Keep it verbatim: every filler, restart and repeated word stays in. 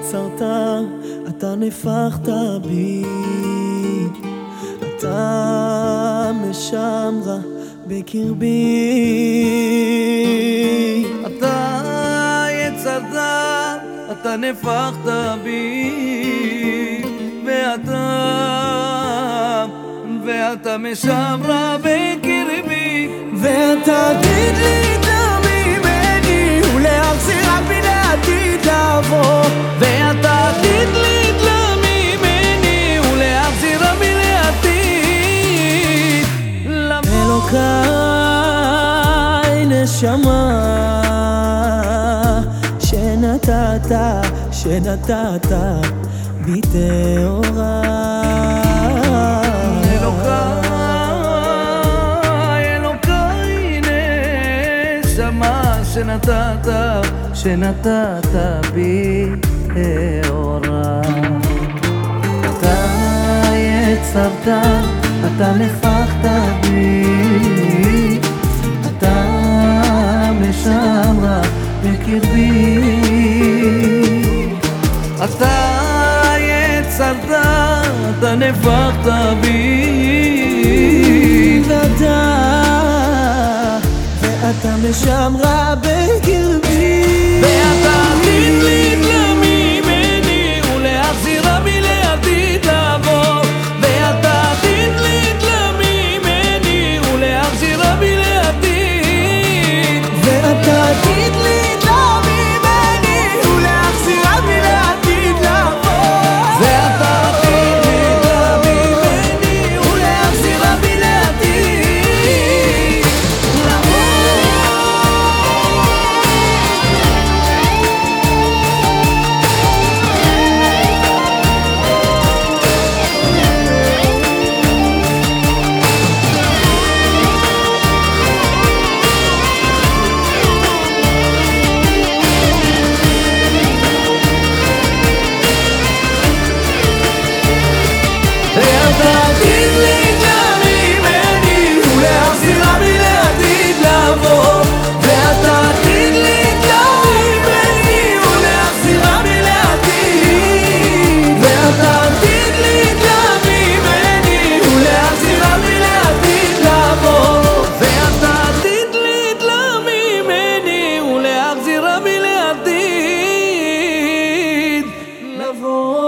יצרת, אתה נפחת בי, אתה משמרה בקרבי. אתה יצרת, אתה נפחת בי, ואתה, ואתה משמרה בקרבי. ואתה תגיד לי דמי ממני ולהחזיר רק מן העתיד לבוא. ואתה תגיד לי דמי ממני ולהחזיר רק מן העתיד לבוא. אלוקיי נשמה שנתת, שנתת בי טהורה. שנתת, שנתת בי אורה. אתה יצרת, אתה נפחת בי, אתה משמרה בקרבי. אתה יצרת, אתה נפחת בי, ואתה ואתה משמרה בקרבי. ואתה תדליק למי ממני ולהחזירה בי לעתיד לבוא. ואתה תדליק למי ממני ולהחזירה בי לעתיד. ואתה תדליק למי ממני ולהחזירה בי לעתיד לבוא. ואתה תדליק למי ממני ולהחזירה בי לעתיד לבוא.